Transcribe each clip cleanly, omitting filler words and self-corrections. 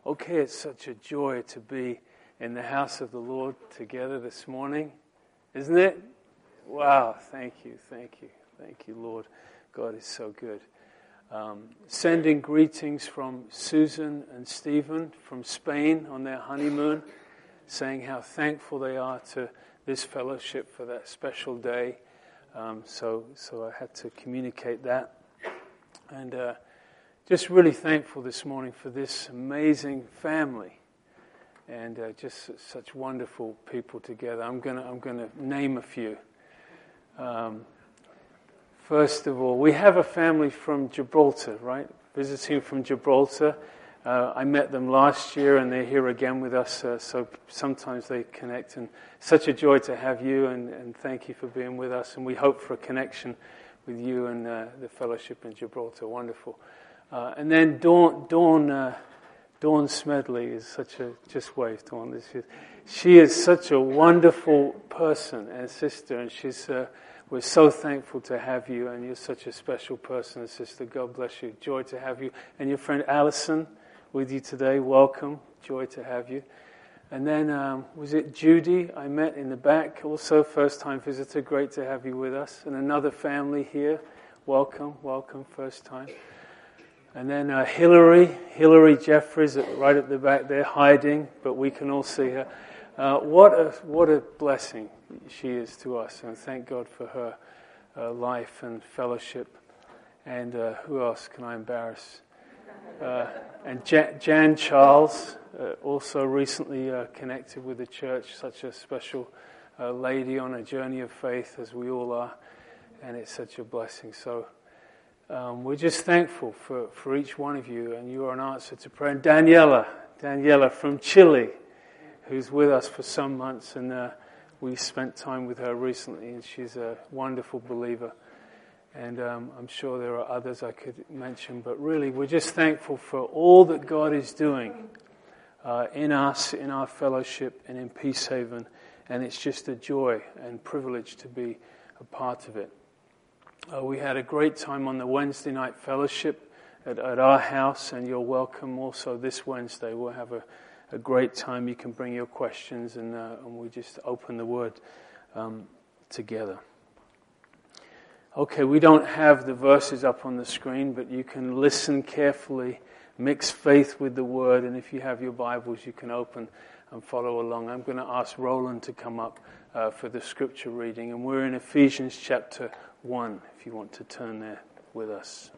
Okay, it's such a joy to be in the house of the Lord together this morning, isn't it? Wow, thank you, Lord. God is so good. Sending greetings from Susan and Stephen from Spain on their honeymoon, saying how thankful they are to this fellowship for that special day. So I had to communicate that. And just really thankful this morning for this amazing family, and just such wonderful people together. I'm gonna name a few. First of all, we have a family from Gibraltar, right? Visiting from Gibraltar. I met them last year, and they're here again with us. So sometimes they connect, and such a joy to have you. And thank you for being with us. And we hope for a connection with you and the fellowship in Gibraltar. Wonderful. And then Dawn Smedley is such a, just wave, Dawn. She is such a wonderful person and sister, and we're so thankful to have you, and you're such a special person and sister. God bless you. Joy to have you. And your friend Alison with you today. Welcome. Joy to have you. And then, was it Judy I met in the back? Also first time visitor. Great to have you with us. And another family here. Welcome, first time. And then Hillary Jeffries, right at the back there, hiding, but we can all see her. What a blessing she is to us, and thank God for her life and fellowship. And who else can I embarrass? And Jan Charles, also recently connected with the church, such a special lady on a journey of faith, as we all are, and it's such a blessing. So we're just thankful for each one of you, and you are an answer to prayer. And Daniela from Chile, who's with us for some months, and we spent time with her recently, and she's a wonderful believer. And I'm sure there are others I could mention, but really we're just thankful for all that God is doing in us, in our fellowship, and in Peacehaven, and it's just a joy and privilege to be a part of it. We had a great time on the Wednesday night fellowship at our house, and you're welcome also this Wednesday. We'll have a great time. You can bring your questions, and we just open the Word together. Okay, we don't have the verses up on the screen, but you can listen carefully, mix faith with the Word, and if you have your Bibles, you can open and follow along. I'm going to ask Roland to come up for the scripture reading, and we're in Ephesians chapter 1, if you want to turn there with us.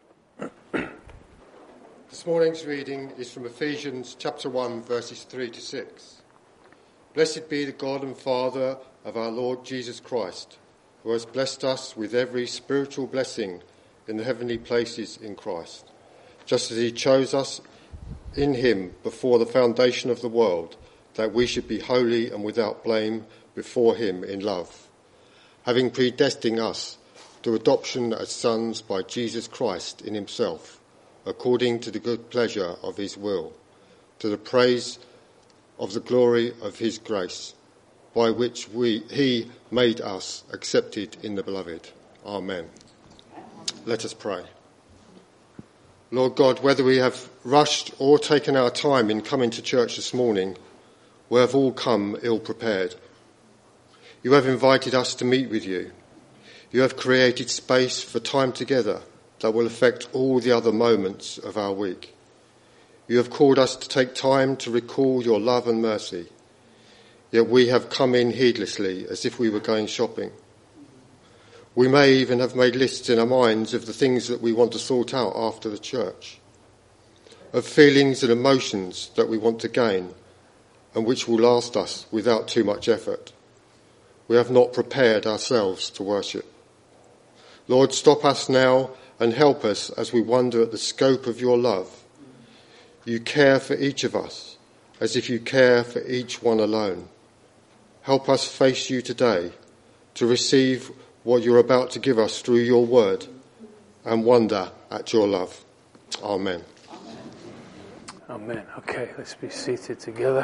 This morning's reading is from Ephesians chapter 1, verses 3 to 6. Blessed be the God and Father of our Lord Jesus Christ, who has blessed us with every spiritual blessing in the heavenly places in Christ, just as he chose us in him before the foundation of the world, that we should be holy and without blame before him in love, having predestined us to adoption as sons by Jesus Christ in himself, according to the good pleasure of his will, to the praise of the glory of his grace, by which he made us accepted in the beloved. Amen. Let us pray. Lord God, whether we have rushed or taken our time in coming to church this morning, we have all come ill-prepared. You have invited us to meet with you. You have created space for time together that will affect all the other moments of our week. You have called us to take time to recall your love and mercy. Yet we have come in heedlessly, as if we were going shopping. We may even have made lists in our minds of the things that we want to sort out after the church, of feelings and emotions that we want to gain and which will last us without too much effort. We have not prepared ourselves to worship. Lord, stop us now and help us as we wonder at the scope of your love. You care for each of us as if you care for each one alone. Help us face you today to receive what you're about to give us through your word and wonder at your love. Amen. Amen. Okay, let's be seated together.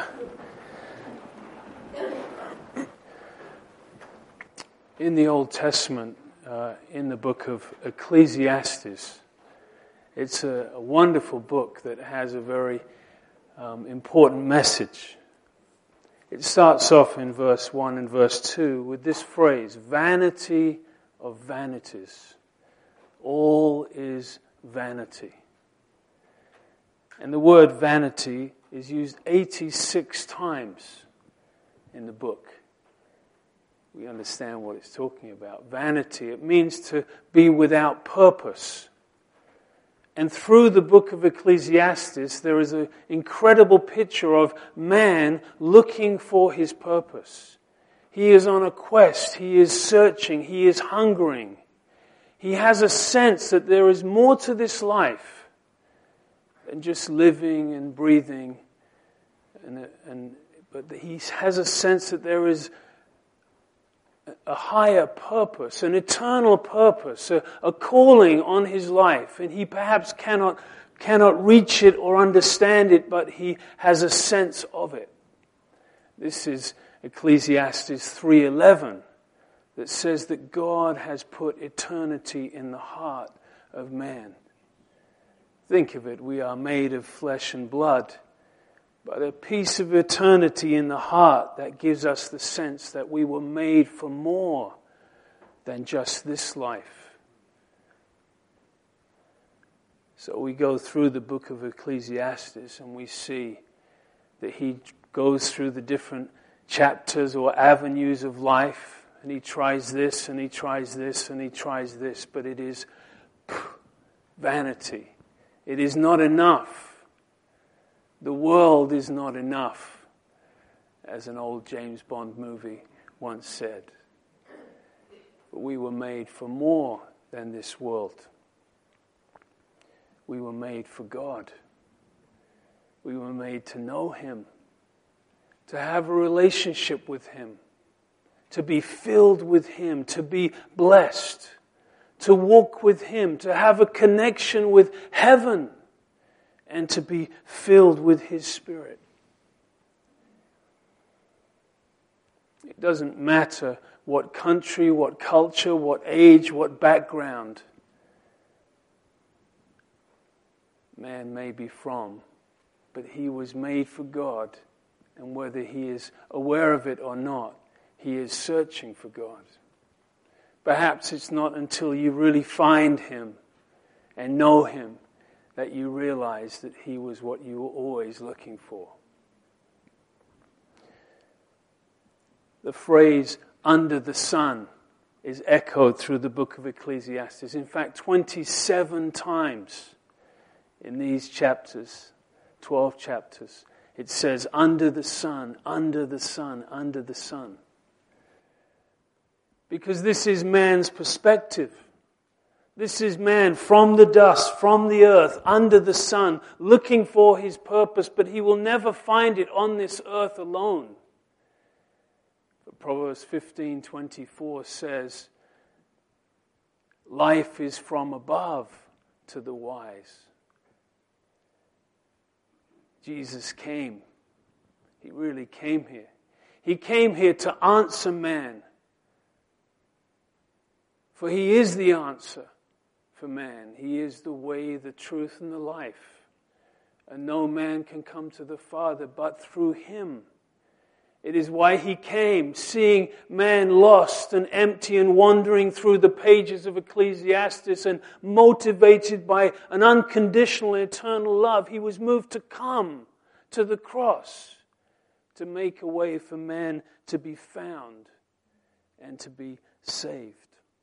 In the Old Testament, in the book of Ecclesiastes, it's a wonderful book that has a very important message. It starts off in verse 1 and verse 2 with this phrase, vanity of vanities. All is vanity. And the word vanity is used 86 times in the book. We understand what it's talking about. Vanity, it means to be without purpose. And through the book of Ecclesiastes, there is an incredible picture of man looking for his purpose. He is on a quest. He is searching. He is hungering. He has a sense that there is more to this life than just living and breathing. But he has a sense that there is a higher purpose, an eternal purpose, a calling on his life. And he perhaps cannot reach it or understand it, but he has a sense of it. This is Ecclesiastes 3:11 that says that God has put eternity in the heart of man. Think of it, we are made of flesh and blood, but a piece of eternity in the heart that gives us the sense that we were made for more than just this life. So we go through the book of Ecclesiastes and we see that he goes through the different chapters or avenues of life, and he tries this and he tries this and he tries this, but it is vanity. It is not enough. The world is not enough, as an old James Bond movie once said. But we were made for more than this world. We were made for God. We were made to know Him, to have a relationship with Him, to be filled with Him, to be blessed, to walk with Him, to have a connection with heaven, and to be filled with His Spirit. It doesn't matter what country, what culture, what age, what background man may be from, but he was made for God, and whether he is aware of it or not, he is searching for God. Perhaps it's not until you really find Him and know Him that you realize that He was what you were always looking for. The phrase, under the sun, is echoed through the book of Ecclesiastes. In fact, 27 times in these chapters, 12 chapters, it says, under the sun, under the sun, under the sun. Because this is man's perspective. This is man from the dust, from the earth, under the sun, looking for his purpose, but he will never find it on this earth alone. But Proverbs 15:24 says, life is from above to the wise. Jesus came. He really came here. He came here to answer man. For He is the answer for man. He is the way, the truth, and the life. And no man can come to the Father but through Him. It is why He came, seeing man lost and empty and wandering through the pages of Ecclesiastes and motivated by an unconditional eternal love. He was moved to come to the cross to make a way for man to be found and to be saved.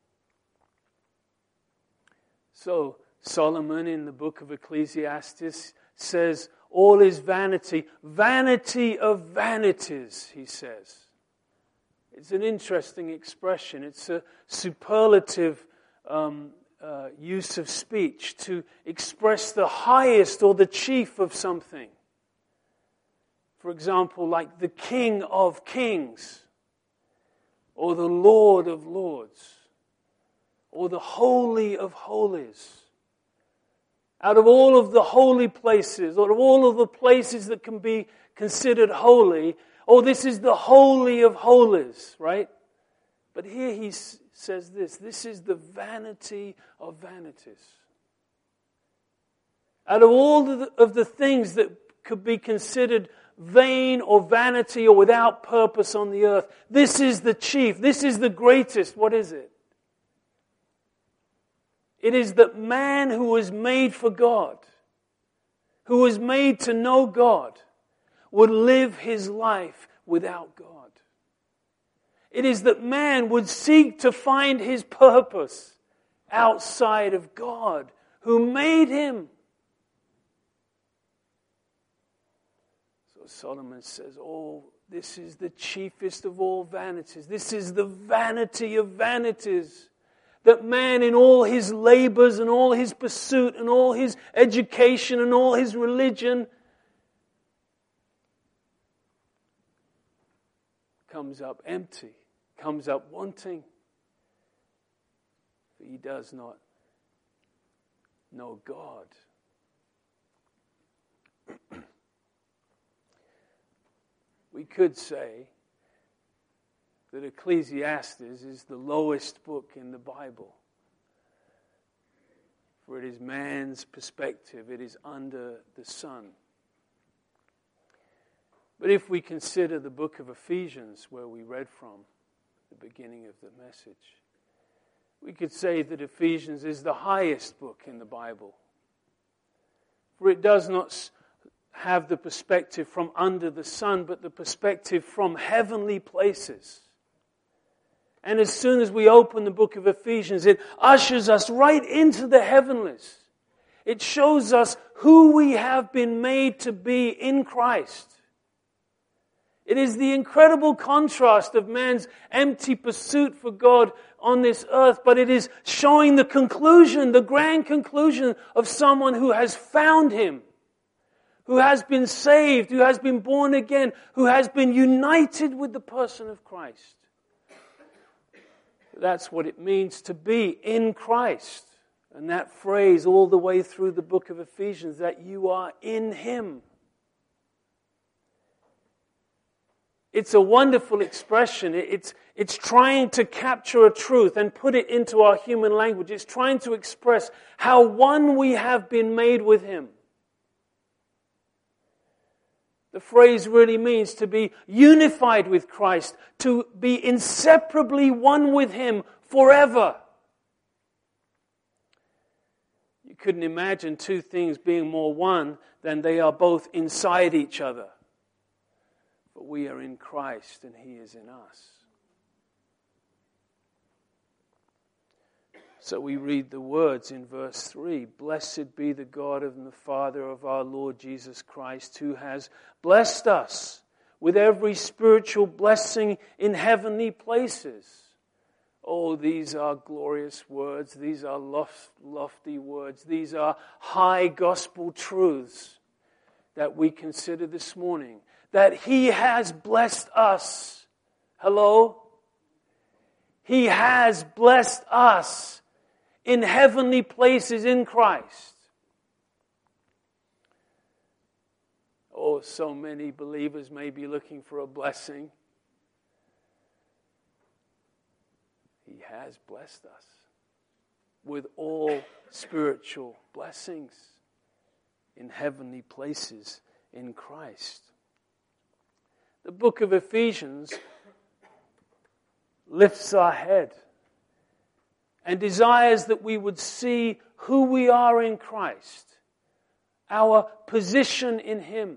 So Solomon in the book of Ecclesiastes says, all is vanity, vanity of vanities, he says. It's an interesting expression. It's a superlative use of speech to express the highest or the chief of something. For example, like the King of Kings, or the Lord of Lords, or the Holy of Holies. Out of all of the holy places, out of all of the places that can be considered holy, this is the Holy of Holies, right? But here he says this is the vanity of vanities. Out of all of the things that could be considered vain or vanity or without purpose on the earth. This is the chief. This is the greatest. What is it? It is that man who was made for God, who was made to know God, would live his life without God. It is that man would seek to find his purpose outside of God, who made him. So Solomon says, oh, this is the chiefest of all vanities. This is the vanity of vanities. That man in all his labors and all his pursuit and all his education and all his religion comes up empty, comes up wanting. For he does not know God. We could say that Ecclesiastes is the lowest book in the Bible. For it is man's perspective, it is under the sun. But if we consider the book of Ephesians, where we read from at the beginning of the message, we could say that Ephesians is the highest book in the Bible. For it does not have the perspective from under the sun, but the perspective from heavenly places. And as soon as we open the book of Ephesians, it ushers us right into the heavenlies. It shows us who we have been made to be in Christ. It is the incredible contrast of man's empty pursuit for God on this earth, but it is showing the conclusion, the grand conclusion of someone who has found Him, who has been saved, who has been born again, who has been united with the person of Christ. That's what it means to be in Christ. And that phrase all the way through the book of Ephesians, that you are in Him. It's a wonderful expression. It's trying to capture a truth and put it into our human language. It's trying to express how one we have been made with Him. The phrase really means to be unified with Christ, to be inseparably one with Him forever. You couldn't imagine two things being more one than they are both inside each other. But we are in Christ and He is in us. So we read the words in verse 3, "Blessed be the God and the Father of our Lord Jesus Christ, who has blessed us with every spiritual blessing in heavenly places." Oh, these are glorious words. These are lofty words. These are high gospel truths that we consider this morning. That He has blessed us. Hello? He has blessed us in heavenly places in Christ. Oh, so many believers may be looking for a blessing. He has blessed us with all spiritual blessings in heavenly places in Christ. The book of Ephesians lifts our head and desires that we would see who we are in Christ, our position in Him.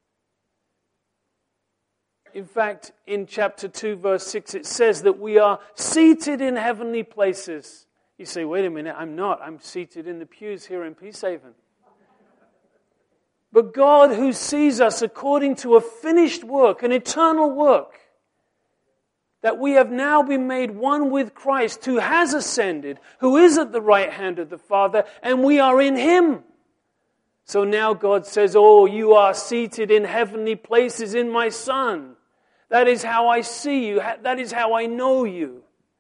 In fact, in chapter 2, verse 6, it says that we are seated in heavenly places. You say, wait a minute, I'm not. I'm seated in the pews here in Peacehaven. But God, who sees us according to a finished work, an eternal work, that we have now been made one with Christ, who has ascended, who is at the right hand of the Father, and we are in Him. So now God says, oh, you are seated in heavenly places in my Son. That is how I see you. That is how I know you.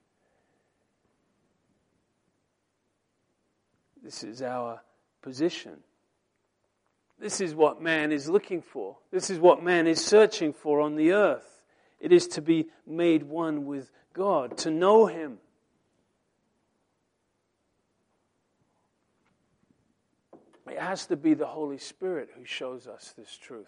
This is our position. This is what man is looking for. This is what man is searching for on the earth. It is to be made one with God, to know Him. it has to be the Holy Spirit who shows us this truth.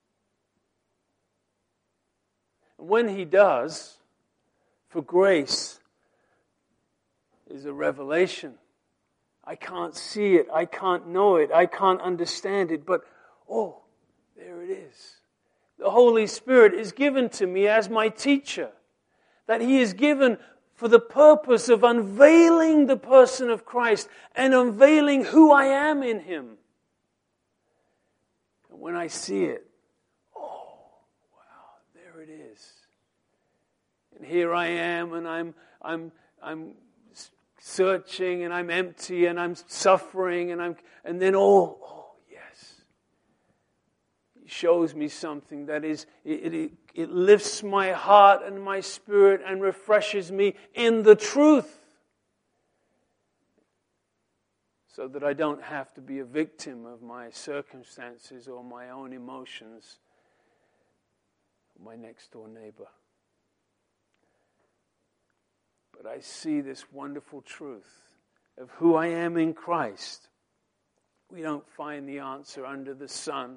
And when He does, for grace is a revelation. I can't see it, I can't know it, I can't understand it, but oh, there it is. The Holy Spirit is given to me as my teacher, that He is given for the purpose of unveiling the person of Christ and unveiling who I am in Him. And when I see it, oh, wow, there it is. And here I am, and I'm searching, and I'm empty, and I'm suffering, and then oh yes, He shows me something that is it lifts my heart and my spirit and refreshes me in the truth, so that I don't have to be a victim of my circumstances or my own emotions, my next door neighbor. But I see this wonderful truth of who I am in Christ. We don't find the answer under the sun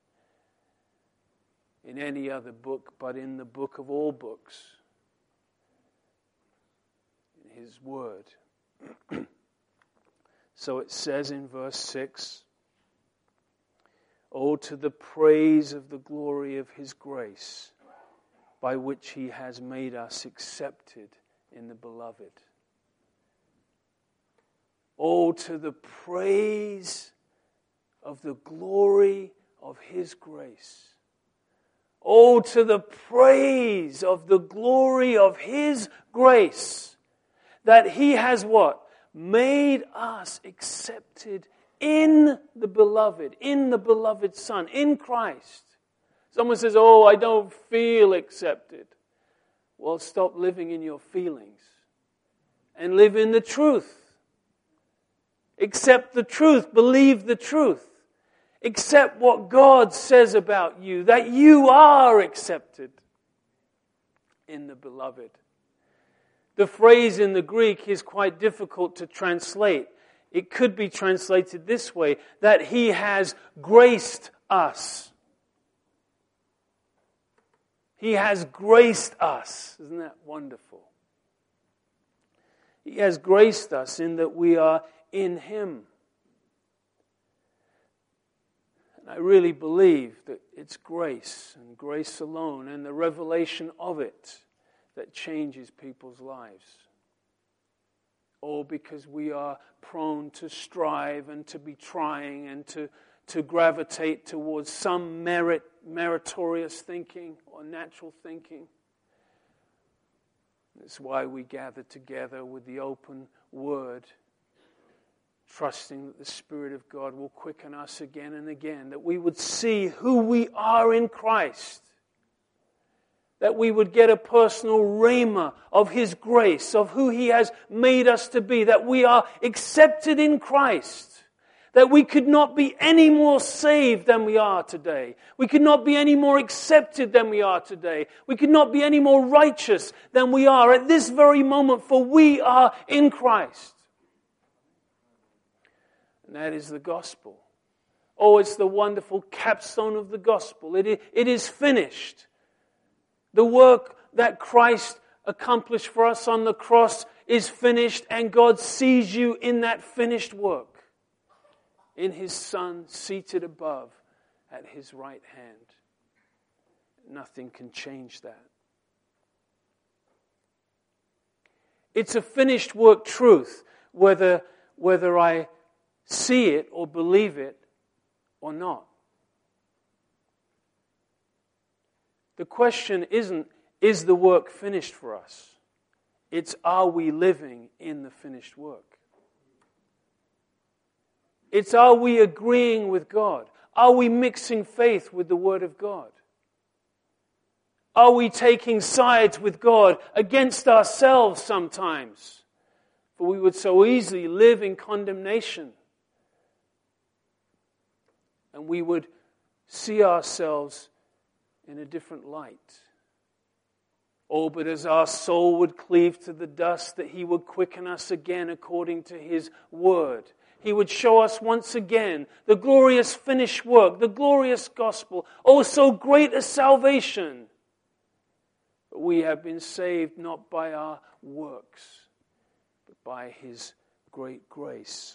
in any other book, but in the book of all books, in His Word. So it says in verse 6, "Oh, to the praise of the glory of His grace, by which He has made us accepted in the Beloved." Oh, to the praise of the glory of His grace. Oh, to the praise of the glory of His grace, that He has what? Made us accepted in the Beloved Son, in Christ. Someone says, oh, I don't feel accepted. Well, stop living in your feelings and live in the truth. Accept the truth. Believe the truth. Accept what God says about you, that you are accepted in the Beloved. The phrase in the Greek is quite difficult to translate. It could be translated this way, that He has graced us. He has graced us. Isn't that wonderful? He has graced us in that we are in Him. And I really believe that it's grace and grace alone and the revelation of it that changes people's lives. Or because we are prone to strive and to be trying and to gravitate towards some meritorious thinking or natural thinking. That's why we gather together with the open Word, trusting that the Spirit of God will quicken us again and again, that we would see who we are in Christ, that we would get a personal rhema of His grace, of who He has made us to be, that we are accepted in Christ, that we could not be any more saved than we are today. We could not be any more accepted than we are today. We could not be any more righteous than we are at this very moment, for we are in Christ. And that is the gospel. Oh, it's the wonderful capstone of the gospel. It is finished. The work that Christ accomplished for us on the cross is finished, and God sees you in that finished work, in His Son seated above at His right hand. Nothing can change that. It's a finished work truth, whether I see it or believe it or not. The question isn't, is the work finished for us? It's, are we living in the finished work? It's, are we agreeing with God? Are we mixing faith with the Word of God? Are we taking sides with God against ourselves sometimes? For we would so easily live in condemnation. And we would see ourselves in a different light. Oh, but as our soul would cleave to the dust, that He would quicken us again according to His Word. He would show us once again the glorious finished work, the glorious gospel. Oh, so great a salvation. But we have been saved not by our works, but by His great grace.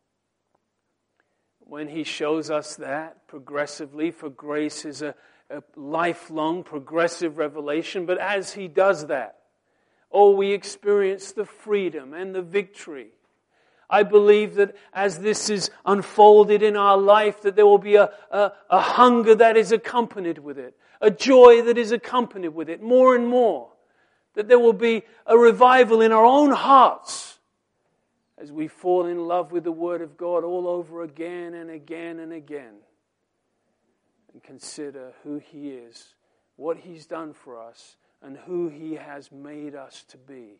When He shows us that progressively, for grace is a lifelong, progressive revelation, but as He does that, we experience the freedom and the victory. I believe that as this is unfolded in our life, that there will be a hunger that is accompanied with it, a joy that is accompanied with it, more and more. That there will be a revival in our own hearts as we fall in love with the Word of God all over again and again and again. And consider who He is, what He's done for us, and who He has made us to be.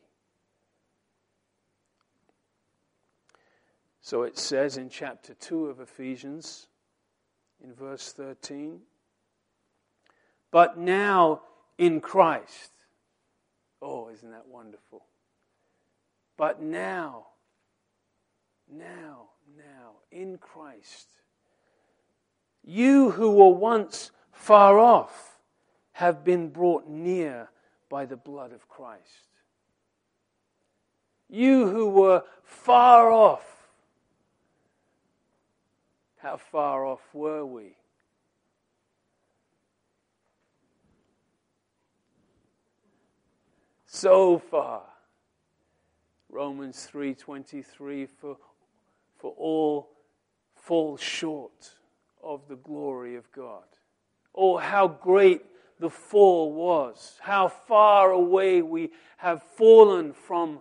So it says in chapter 2 of Ephesians, in verse 13, but now in Christ. Oh, isn't that wonderful? But now, in Christ, you who were once far off have been brought near by the blood of Christ. You who were far off. How far off were we? So far. Romans 3:23, for all fall short of the glory of God. Oh, how great the fall was. How far away we have fallen from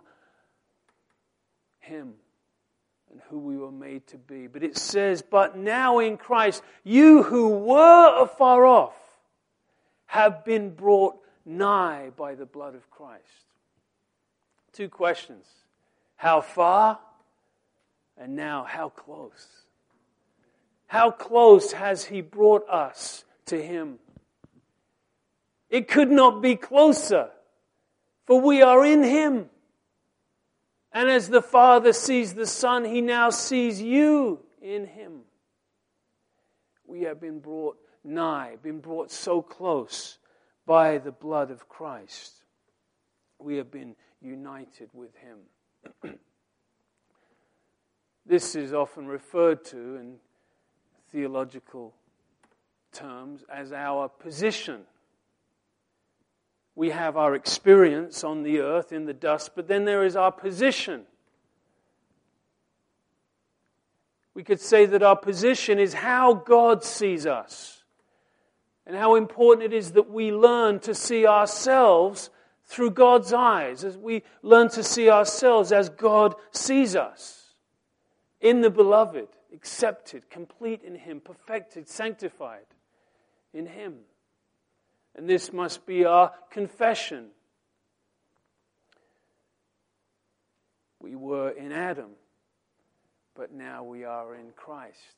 Him and who we were made to be. But it says, but now in Christ, you who were afar off have been brought nigh by the blood of Christ. 2 questions. How far? And now, how close? How close has He brought us to Him? It could not be closer, for we are in Him. And as the Father sees the Son, He now sees you in Him. We have been brought nigh, been brought so close by the blood of Christ. We have been united with Him. This is often referred to in theological terms as our position. We have our experience on the earth in the dust, but then there is our position. We could say that our position is how God sees us, and how important it is that we learn to see ourselves through God's eyes, as we learn to see ourselves as God sees us. In the Beloved, accepted, complete in Him, perfected, sanctified in Him. And this must be our confession. We were in Adam, but now we are in Christ.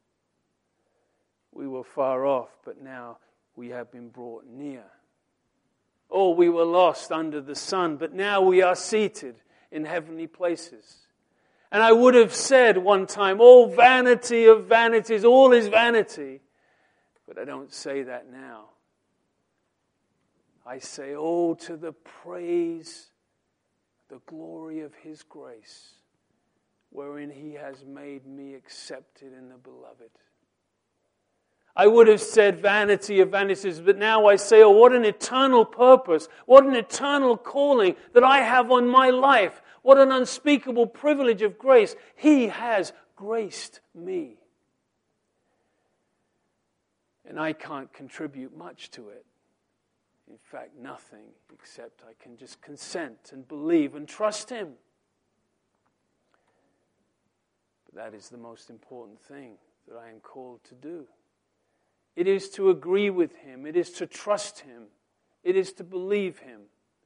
We were far off, but now we have been brought near. Oh, we were lost under the sun, but now we are seated in heavenly places. And I would have said one time, oh, vanity of vanities, all is vanity. But I don't say that now. I say, oh, to the praise, the glory of His grace, wherein He has made me accepted in the Beloved. I would have said vanity of vanities, but now I say, oh, what an eternal purpose, what an eternal calling that I have on my life. What an unspeakable privilege of grace. He has graced me. And I can't contribute much to it. In fact, nothing, except I can just consent and believe and trust Him. But that is the most important thing that I am called to do. It is to agree with Him. It is to trust Him. It is to believe Him.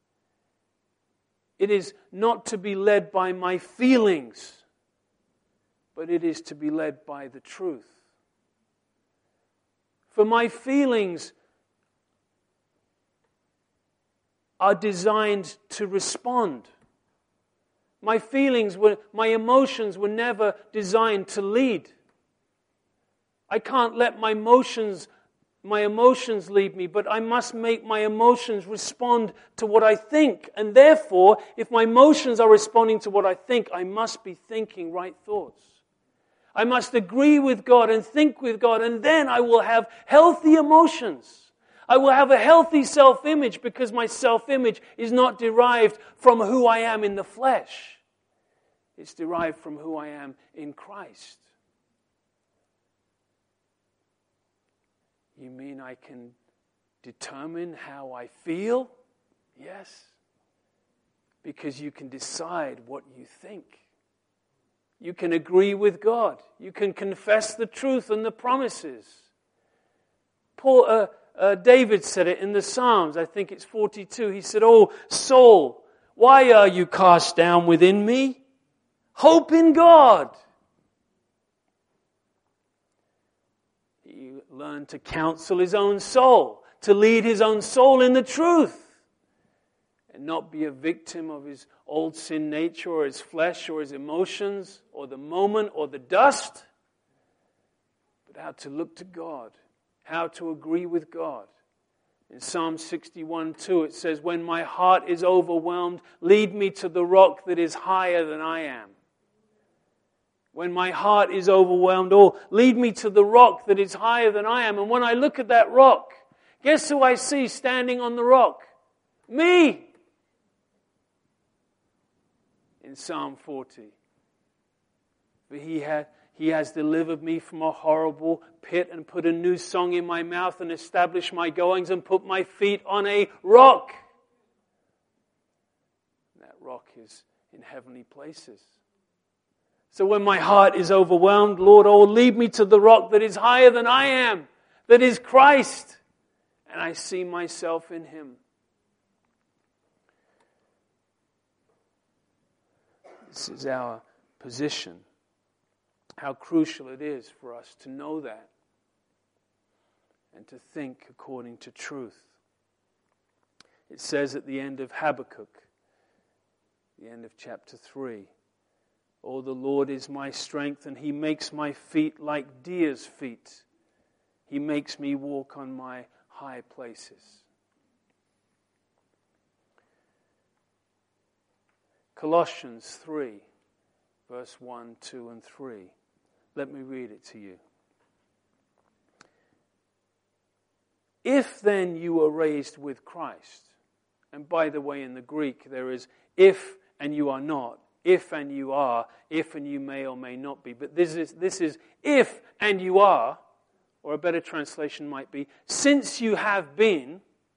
It is not to be led by my feelings, but it is to be led by the truth. For my feelings are designed to respond. My emotions were never designed to lead. I can't let my emotions lead me, but I must make my emotions respond to what I think. And therefore, if my emotions are responding to what I think, I must be thinking right thoughts. I must agree with God and think with God, and then I will have healthy emotions. I will have a healthy self-image, because my self-image is not derived from who I am in the flesh. It's derived from who I am in Christ. You mean I can determine how I feel? Yes. Because you can decide what you think. You can agree with God. You can confess the truth and the promises. David said it in the Psalms, I think it's 42. He said, "Oh, soul, why are you cast down within me? Hope in God." He learned to counsel his own soul, to lead his own soul in the truth, and not be a victim of his old sin nature or his flesh or his emotions or the moment or the dust, but how to look to God, how to agree with God. In Psalm 61:2 it says, "When my heart is overwhelmed, lead me to the rock that is higher than I am." When my heart is overwhelmed, lead me to the rock that is higher than I am. And when I look at that rock, guess who I see standing on the rock? Me! In Psalm 40. For he has delivered me from a horrible pit and put a new song in my mouth and established my goings and put my feet on a rock. And that rock is in heavenly places. So when my heart is overwhelmed, Lord, lead me to the rock that is higher than I am, that is Christ, and I see myself in Him. This is our position. How crucial it is for us to know that and to think according to truth. It says at the end of Habakkuk, the end of chapter 3, "Oh, the Lord is my strength, and He makes my feet like deer's feet. He makes me walk on my high places." Colossians 3, verse 1, 2, and 3. Let me read it to you. "If then you were raised with Christ," and by the way, in the Greek there is if and you are not, if and you are, if and you may or may not be. But this is if and you are, or a better translation might be, since you have been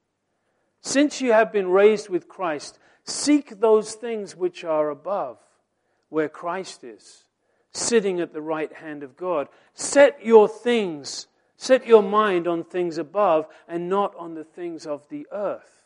raised with Christ, seek those things which are above, where Christ is, sitting at the right hand of God. Set your mind on things above and not on the things of the earth.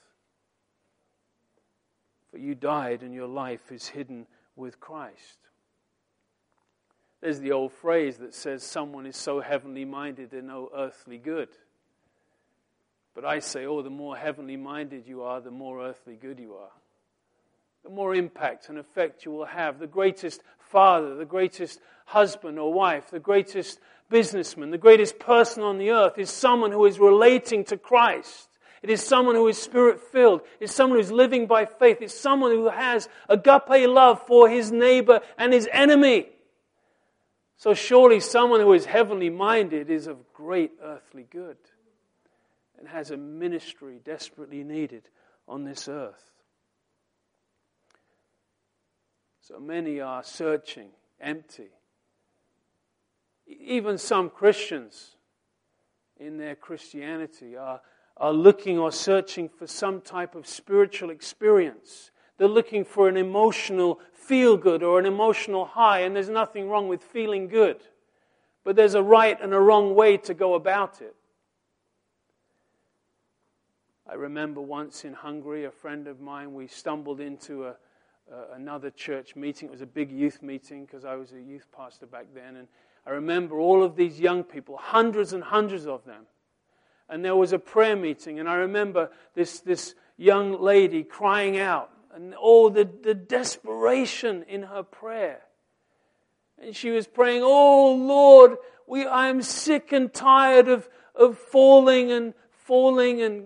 For you died and your life is hidden with Christ. There's the old phrase that says someone is so heavenly minded they're no earthly good. But I say, the more heavenly minded you are, the more earthly good you are. The more impact and effect you will have. The greatest father, the greatest husband or wife, the greatest businessman, the greatest person on the earth is someone who is relating to Christ. It is someone who is Spirit-filled. It's someone who is living by faith. It's someone who has agape love for his neighbor and his enemy. So surely someone who is heavenly minded is of great earthly good and has a ministry desperately needed on this earth. So many are searching, empty. Even some Christians in their Christianity are looking or searching for some type of spiritual experience. They're looking for an emotional feel-good or an emotional high, and there's nothing wrong with feeling good. But there's a right and a wrong way to go about it. I remember once in Hungary, a friend of mine, we stumbled into another church meeting. It was a big youth meeting because I was a youth pastor back then. And I remember all of these young people, hundreds and hundreds of them. And there was a prayer meeting. And I remember this young lady crying out. And the desperation in her prayer. And she was praying, oh Lord, I am sick and tired of falling and failing,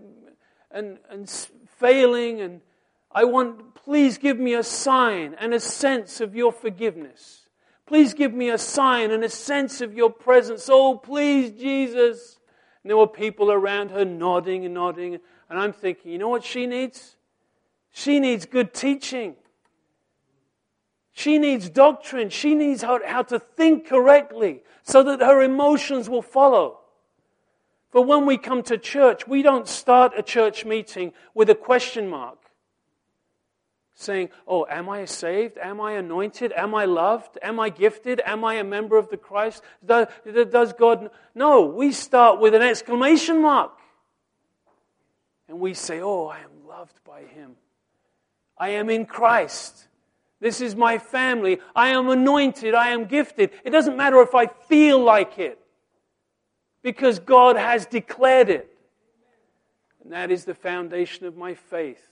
and please give me a sign and a sense of your forgiveness. Please give me a sign and a sense of your presence. Oh, please, Jesus. And there were people around her nodding and nodding. And I'm thinking, you know what she needs? She needs good teaching. She needs doctrine. She needs how to think correctly so that her emotions will follow. For when we come to church, we don't start a church meeting with a question mark. Saying, oh, am I saved? Am I anointed? Am I loved? Am I gifted? Am I a member of the Christ? Does God... No, we start with an exclamation mark. And we say, oh, I am loved by Him. I am in Christ. This is my family. I am anointed. I am gifted. It doesn't matter if I feel like it. Because God has declared it. And that is the foundation of my faith.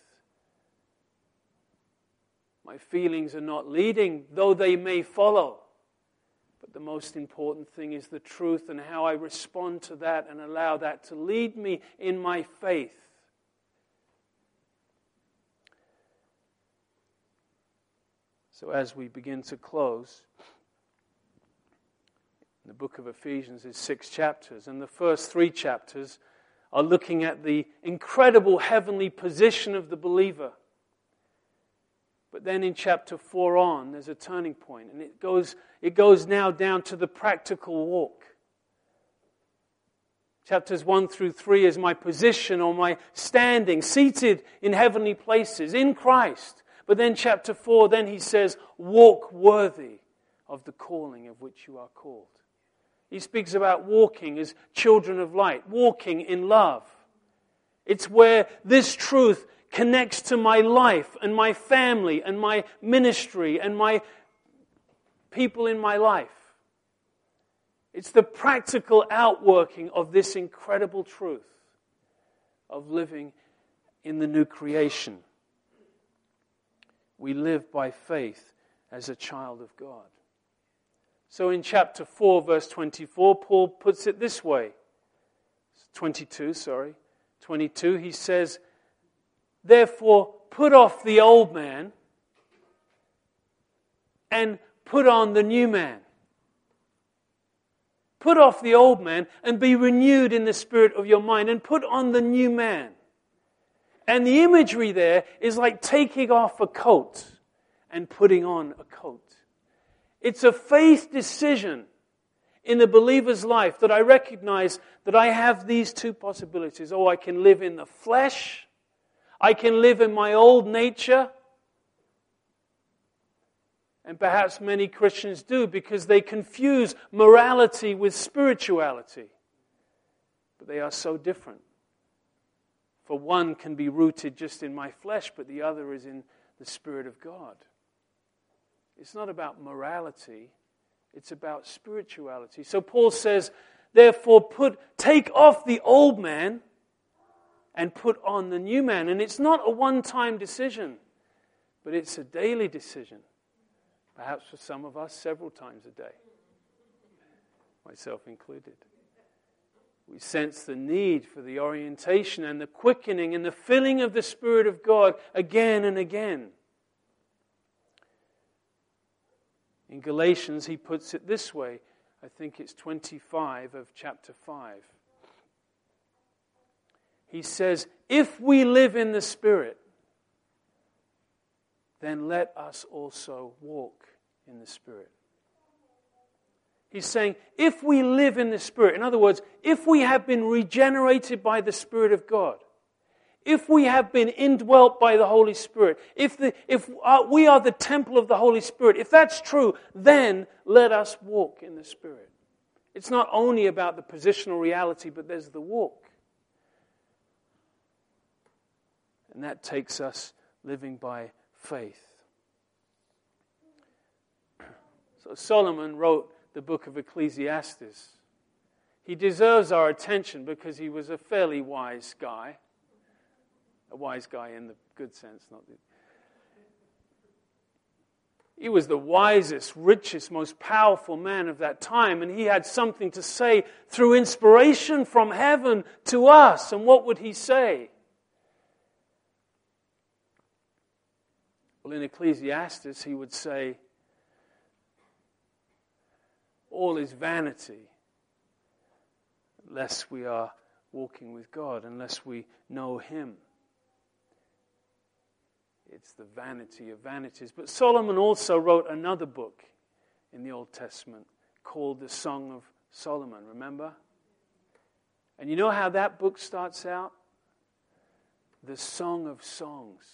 My feelings are not leading, though they may follow. But the most important thing is the truth and how I respond to that and allow that to lead me in my faith. So as we begin to close, the book of Ephesians is 6 chapters, and the first 3 chapters are looking at the incredible heavenly position of the believer. But then in chapter 4 on, there's a turning point, and it goes now down to the practical walk. Chapters 1 through 3 is my position or my standing, seated in heavenly places in Christ. But then chapter 4, then he says, walk worthy of the calling of which you are called. He speaks about walking as children of light, walking in love. It's where this truth connects to my life and my family and my ministry and my people in my life. It's the practical outworking of this incredible truth of living in the new creation. We live by faith as a child of God. So in chapter 4, verse 24, Paul puts it this way. 22, he says, therefore, put off the old man and put on the new man. Put off the old man and be renewed in the spirit of your mind and put on the new man. And the imagery there is like taking off a coat and putting on a coat. It's a faith decision in the believer's life that I recognize that I have these 2 possibilities. Oh, I can live in the flesh. I can live in my old nature. And perhaps many Christians do because they confuse morality with spirituality. But they are so different. For one can be rooted just in my flesh, but the other is in the Spirit of God. It's not about morality, it's about spirituality. So Paul says, therefore take off the old man and put on the new man. And it's not a one-time decision, but it's a daily decision. Perhaps for some of us, several times a day. Myself included. We sense the need for the orientation and the quickening and the filling of the Spirit of God again and again. In Galatians, he puts it this way. I think it's 25 of chapter 5. He says, if we live in the Spirit, then let us also walk in the Spirit. He's saying, if we live in the Spirit, in other words, if we have been regenerated by the Spirit of God, if we have been indwelt by the Holy Spirit, if we are the temple of the Holy Spirit, if that's true, then let us walk in the Spirit. It's not only about the positional reality, but there's the walk. And that takes us living by faith. So Solomon wrote the book of Ecclesiastes. He deserves our attention because he was a fairly wise guy. A wise guy in the good sense, not the... He was the wisest, richest, most powerful man of that time, and he had something to say through inspiration from heaven to us. And what would he say? Well, in Ecclesiastes, he would say, all is vanity unless we are walking with God, unless we know Him. It's the vanity of vanities. But Solomon also wrote another book in the Old Testament called the Song of Solomon, remember? And you know how that book starts out? The Song of Songs.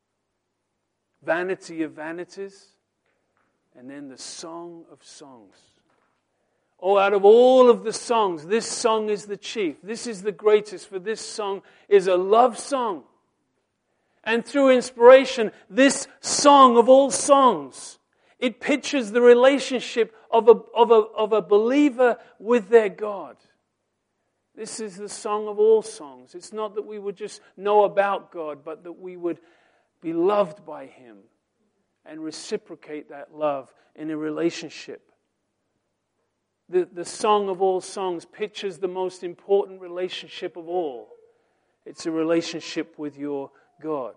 Vanity of vanities, and then the Song of Songs. Oh, out of all of the songs, this song is the chief. This is the greatest, for this song is a love song. And through inspiration, this song of all songs, it pictures the relationship of a believer with their God. This is the song of all songs. It's not that we would just know about God, but that we would be loved by Him and reciprocate that love in a relationship. The song of all songs pictures the most important relationship of all. It's a relationship with your God.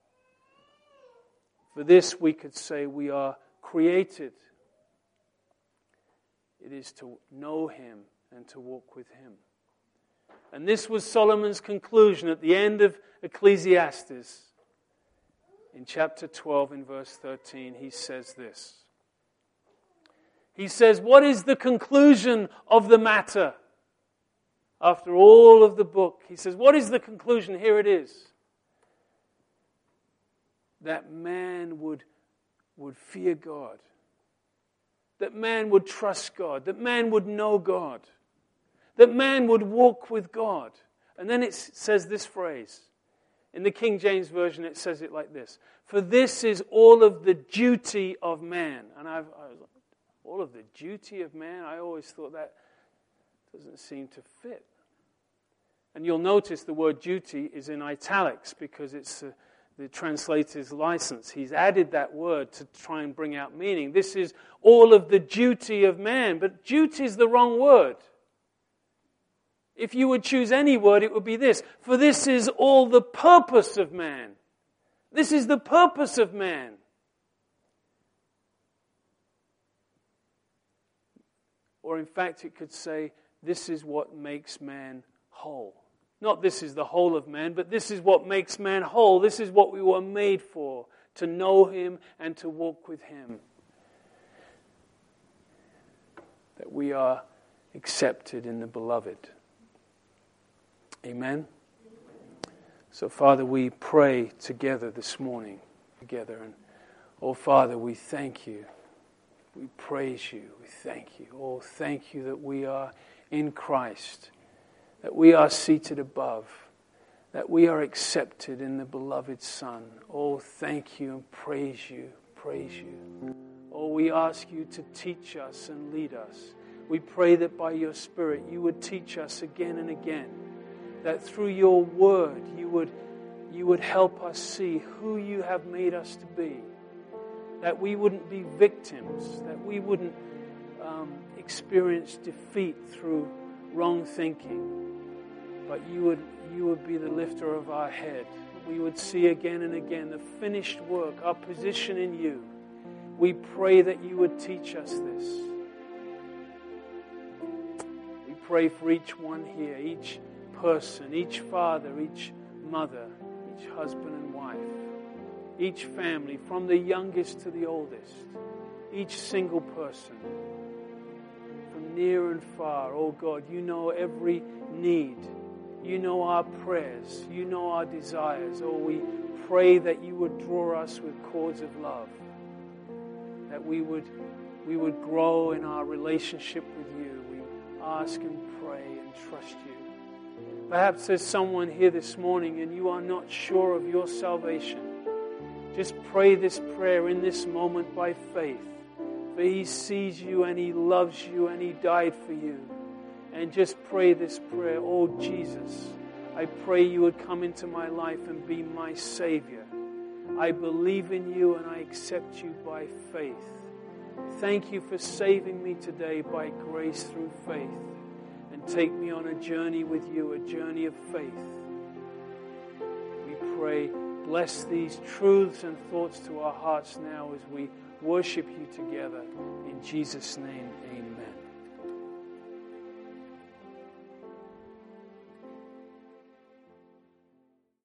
For this, we could say we are created. It is to know Him and to walk with Him. And this was Solomon's conclusion at the end of Ecclesiastes. In chapter 12, in verse 13, he says this. He says, what is the conclusion of the matter? After all of the book, he says, what is the conclusion? Here it is. That man would fear God. That man would trust God. That man would know God. That man would walk with God. And then it says this phrase. In the King James Version, it says it like this. For this is all of the duty of man. And I was like, all of the duty of man? I always thought that doesn't seem to fit. And you'll notice the word duty is in italics because it's the translator's license. He's added that word to try and bring out meaning. This is all of the duty of man. But duty is the wrong word. If you would choose any word, it would be this. For this is all the purpose of man. This is the purpose of man. Or in fact, it could say, this is what makes man whole. Not this is the whole of man, but this is what makes man whole. This is what we were made for, to know Him and to walk with Him. That we are accepted in the beloved. Amen? So, Father, we pray together this morning. And, oh, Father, we thank You. We praise You. We thank You. Oh, thank You that we are in Christ. That we are seated above. That we are accepted in the beloved Son. Oh, thank You and praise You. Praise You. Oh, we ask You to teach us and lead us. We pray that by Your Spirit You would teach us again and again. That through Your Word you would help us see who You have made us to be. That we wouldn't be victims. That we wouldn't experience defeat through wrong thinking. But you would be the lifter of our head. We would see again and again the finished work, our position in You. We pray that You would teach us this. We pray for each one here, each person, each father, each mother, each husband and wife, each family, from the youngest to the oldest, each single person, from near and far. Oh God, You know every need. You know our prayers. You know our desires. Oh, we pray that You would draw us with cords of love, that we would grow in our relationship with You. We ask and pray and trust You. Perhaps there's someone here this morning and you are not sure of your salvation. Just pray this prayer in this moment by faith. For He sees you and He loves you and He died for you. And just pray this prayer. Oh Jesus, I pray You would come into my life and be my Savior. I believe in you and I accept you by faith. Thank you for saving me today by grace through faith. And take me on a journey with you, a journey of faith. We pray, bless these truths and thoughts to our hearts now as we worship you together. In Jesus' name,